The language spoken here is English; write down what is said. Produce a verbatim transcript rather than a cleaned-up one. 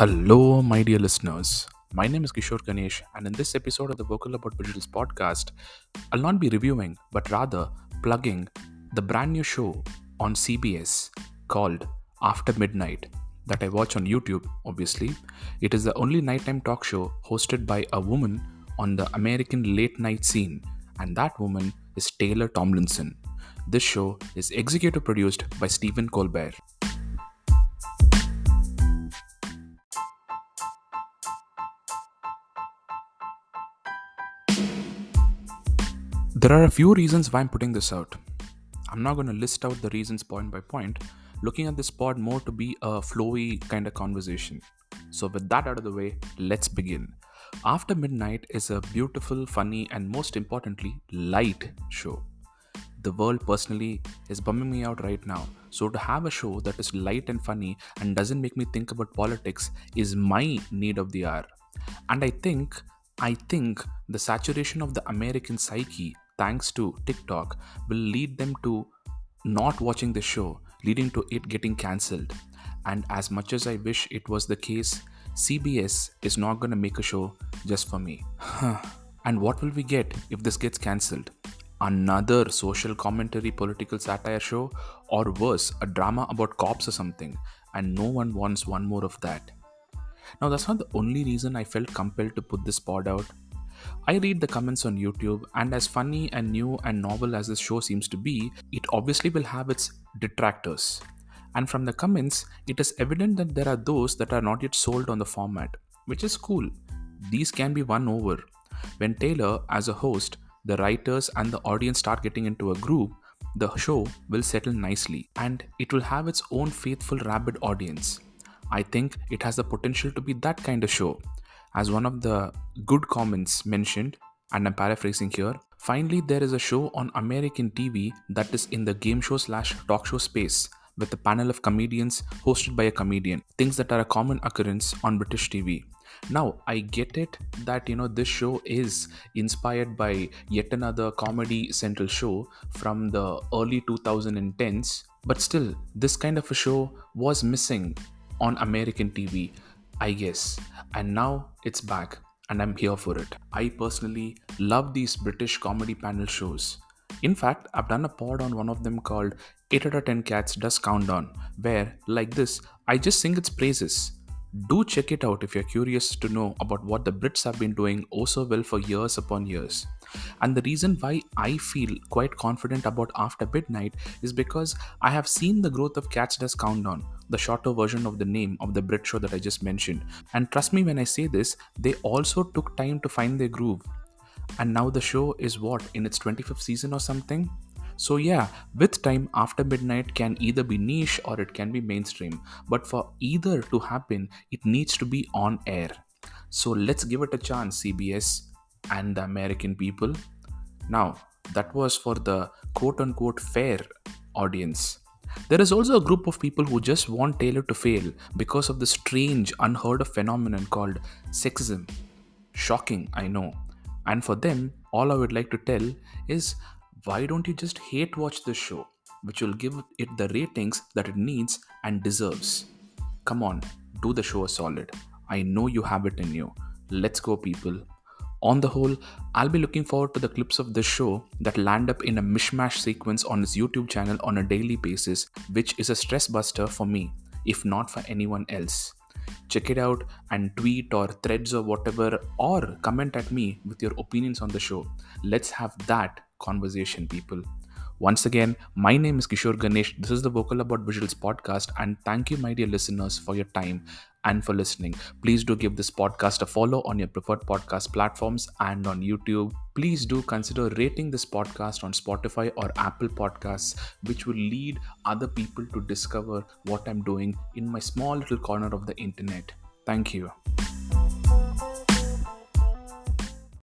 Hello, my dear listeners. My name is Kishore Ganesh, and in this episode of the Vocal About Visuals podcast, I'll not be reviewing, but rather plugging the brand new show on C B S called After Midnight that I watch on YouTube, obviously. It is the only nighttime talk show hosted by a woman on the American late night scene, and that woman is Taylor Tomlinson. This show is executive produced by Stephen Colbert. There are a few reasons why I'm putting this out. I'm not going to list out the reasons point by point, looking at this pod more to be a flowy kind of conversation. So, with that out of the way, let's begin. After Midnight is a beautiful, funny, and most importantly, light show. The world personally is bumming me out right now. So, to have a show that is light and funny and doesn't make me think about politics is my need of the hour. And I think, I think the saturation of the American psyche, thanks to TikTok, will lead them to not watching the show, leading to it getting cancelled. And as much as I wish it was the case, C B S is not going to make a show just for me. And what will we get if this gets cancelled? Another social commentary political satire show, or worse, a drama about cops or something, and no one wants one more of that. Now, that's not the only reason I felt compelled to put this pod out. I read the comments on YouTube, and as funny and new and novel as this show seems to be, it obviously will have its detractors. And from the comments, it is evident that there are those that are not yet sold on the format, which is cool. These can be won over. When Taylor, as a host, the writers and the audience start getting into a groove, the show will settle nicely and it will have its own faithful rabid audience. I think it has the potential to be that kind of show. As one of the good comments mentioned, and I'm paraphrasing here, finally there is a show on American T V that is in the game show slash talk show space with a panel of comedians hosted by a comedian, things that are a common occurrence on British T V. Now, I get it that you know this show is inspired by yet another Comedy Central show from the early twenty tens, but still, this kind of a show was missing on American T V, I guess, and now it's back and I'm here for it. I personally love these British comedy panel shows. In fact, I've done a pod on one of them called eight out of ten Cats Does Countdown, where, like this, I just sing its praises. Do check it out if you're curious to know about what the Brits have been doing oh so well for years upon years. And the reason why I feel quite confident about After Midnight is because I have seen the growth of Cats Does Countdown, the shorter version of the name of the Brit show that I just mentioned. And trust me when I say this, they also took time to find their groove. And now the show is what, in its twenty-fifth season or something? So yeah, with time, After Midnight can either be niche or it can be mainstream. But for either to happen, it needs to be on air. So let's give it a chance, C B S and the American people. Now, that was for the quote-unquote fair audience. There is also a group of people who just want Taylor to fail because of the strange, unheard of phenomenon called sexism. Shocking, I know. And for them, all I would like to tell is, why don't you just hate watch this show, which will give it the ratings that it needs and deserves? Come on, do the show a solid. I know you have it in you. Let's go, people. On the whole, I'll be looking forward to the clips of this show that land up in a mishmash sequence on his YouTube channel on a daily basis, which is a stress buster for me, if not for anyone else. Check it out and tweet or threads or whatever, or comment at me with your opinions on the show. Let's have that conversation, people. Once again, my name is Kishore Ganesh. This is the Vocal About Visuals podcast, and thank you, my dear listeners, for your time and for listening. Please do give this podcast a follow on your preferred podcast platforms and on YouTube. Please do consider rating this podcast on Spotify or Apple Podcasts, which will lead other people to discover what I'm doing in my small little corner of the internet. Thank you.